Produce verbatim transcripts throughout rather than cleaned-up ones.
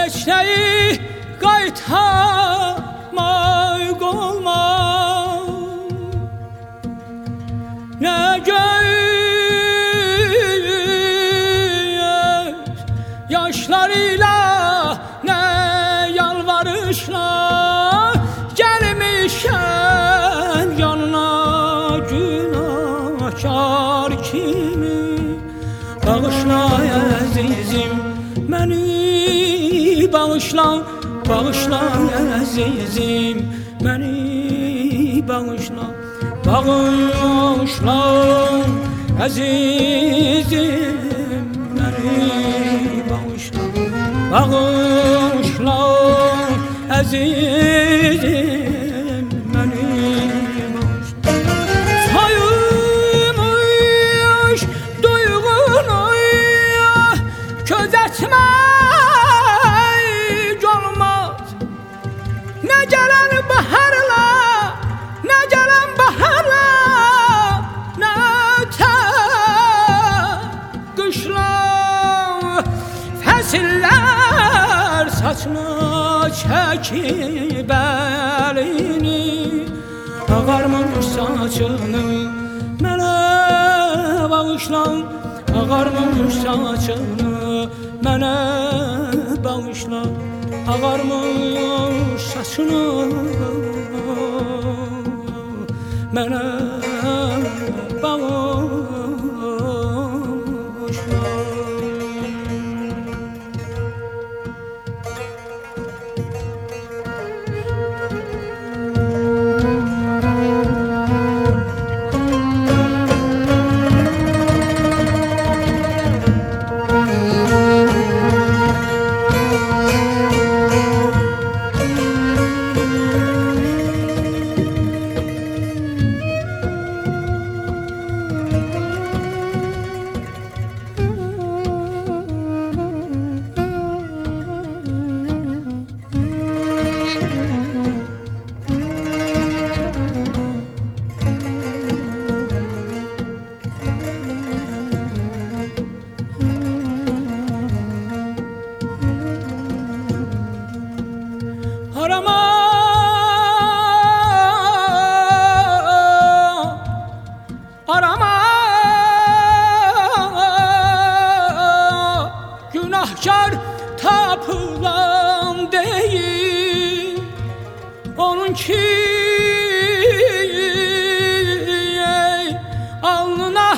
heç nəyi qaytarmaq olmaz. Nə göz yaşlarıyla, nə yalvarışla gelmişəm yanına günahkar kimi. Bağışla əzizim məni, bağışla, bağışla əzizim məni, bağışla, bağışla əzizim məni, bağışla, bağışla əzizim məni, bağışla. Soyulmuş duyğunu közətmək olmaz. Nə gələn baharla, nə gələn baharla, nə ötən qışla. Fəsillər saçını çəkib əlini, ağarmış saçını mənə bağışla, ağarmış saçını mənə bağışla, ağarmış saçını mənə bağışla. Arama, arama, günahkar tapılan değil, onun ki alnına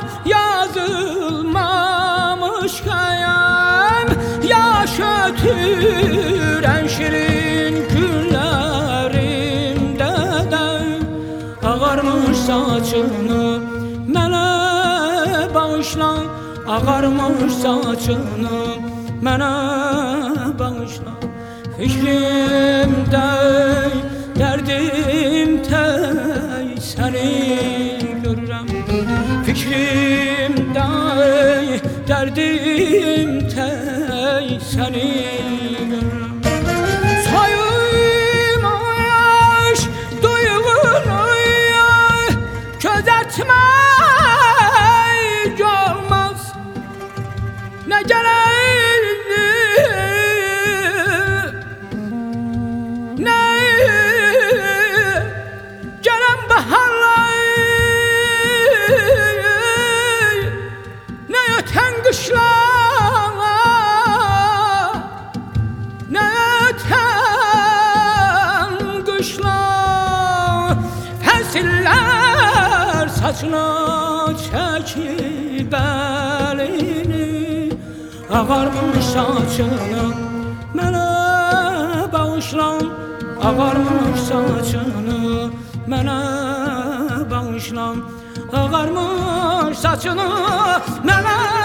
yazılmamış kayam, yaş ötüren şirin günlerimde de ağarmış saçını mənə bağışla, ağarmış saçını mənə bağışla. Fikrimdə dərdim tək səni görürəm, fikrimdə dərdim tək səni görürəm. Soyulmuş duyğunu közətmək olmaz. Nə gələn, nə gələn baharlar, nə ötən qışlar, nə ötən qışlar. Fəsillər saçına çəkib əlini, ağarmış saçını mənə bağışla, ağarmış saçını mənə bağışla, ağarmış saçını mənə